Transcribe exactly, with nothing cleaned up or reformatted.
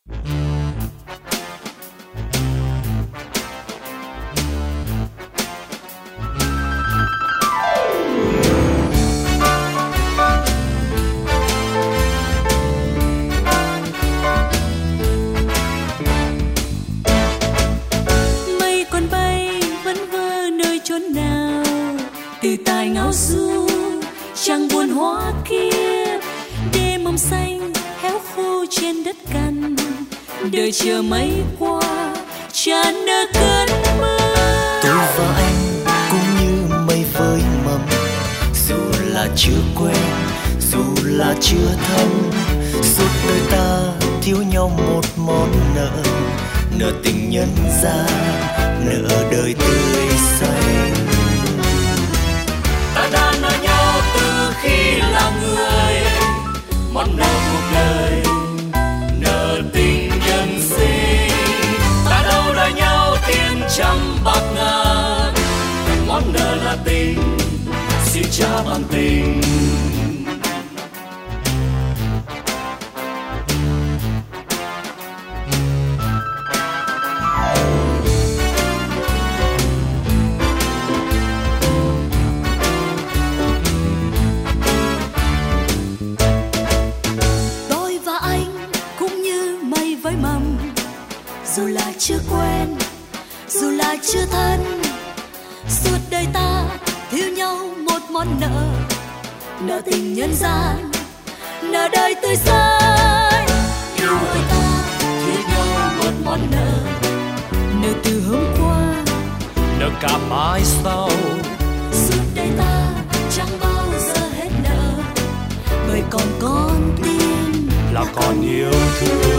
Từ tài ngao du chẳng buồn hoa kia, đêm mông xanh héo khô trên đất cằn, đời chờ mấy qua tràn nở cơn mưa. Tôi và anh cũng như mây với mầm, dù là chưa quen dù là chưa thân, suốt đời ta thiếu nhau một món nợ, nợ tình nhân gian, nợ đời tươi xanh. Ta đã nợ nhau từ khi là người, món nợ cuộc đời, nợ tình nhân sinh. Ta đâu đòi nhau tiền trăm bạc ngàn, món nợ là tình, xin trả bằng tình. Dù là chưa quen, dù là chưa thân, suốt đời ta thiếu nhau một món nợ, nợ tình nhân gian, nợ đời tươi sáng. Yêu ơi ta thiếu nhau một món nợ, nợ từ hôm qua, nợ cả mai sau. Suốt đời ta chẳng bao giờ hết nợ, bởi còn con tim là còn yêu thương.